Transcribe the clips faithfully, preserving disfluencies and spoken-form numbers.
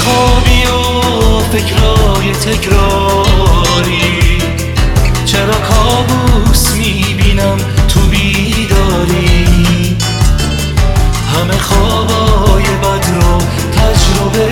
خوابی و فکرای تکراری، چرا کابوس میبینم تو بیداری؟ همه خوابای بد رو تجربه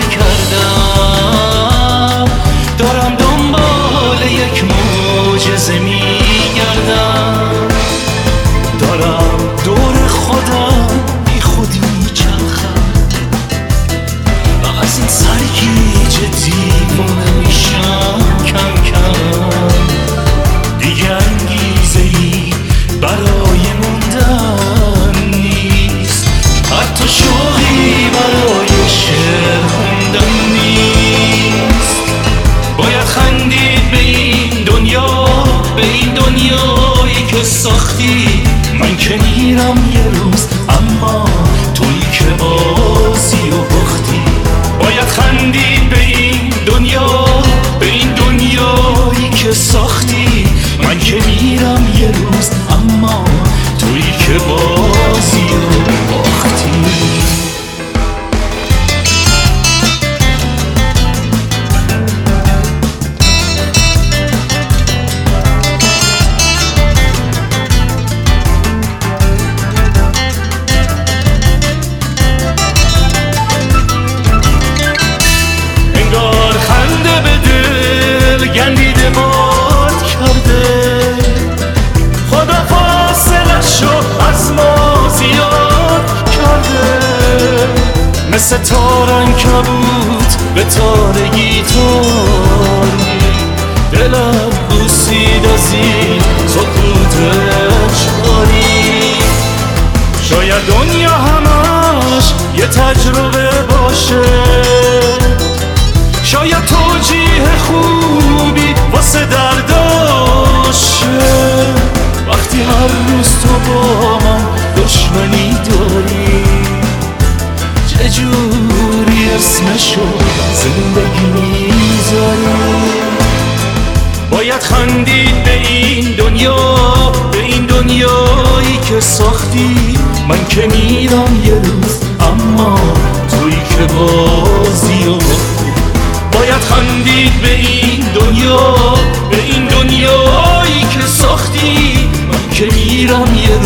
کردم، دارم دنبال یک معجزه میگردم، دارم دور خودم بی خودی میچرخم و از این سرگیجه دیوانه میشم کم کم. دیگه انگیزه ای برای موندن نیست، حتی شوقی برای شعر خوندن نیست. باید خندید به این دنیا، به این دنیایی که ساختی. من که میرم یه روز اما تویی که بازی و باختی. باید خندید به این دنیا، به این دنیایی که ساختی. من که میرم یه روز اما تویی که بازی و باختی. گندیده باد کرده، خدا فاصلش رو از ما زیاد کرده. مثل تار عنکبوت به تارگی تاری، دلم بوسید از این سکوت چاری. شاید دنیا همش یه تجربه باشه، شاید توجیه خوبی واسه درداشه. وقتی هر روز تو با من دشمنی داری، چجوری اسمشو زندگی میذاری؟ باید خندید به این دنیا، به این دنیایی که ساختی. من که میرم یه روز اما تویی که بازی و باختی. باید خندید به این دنیا، به این دنیایی که ساختی. من که میرم یه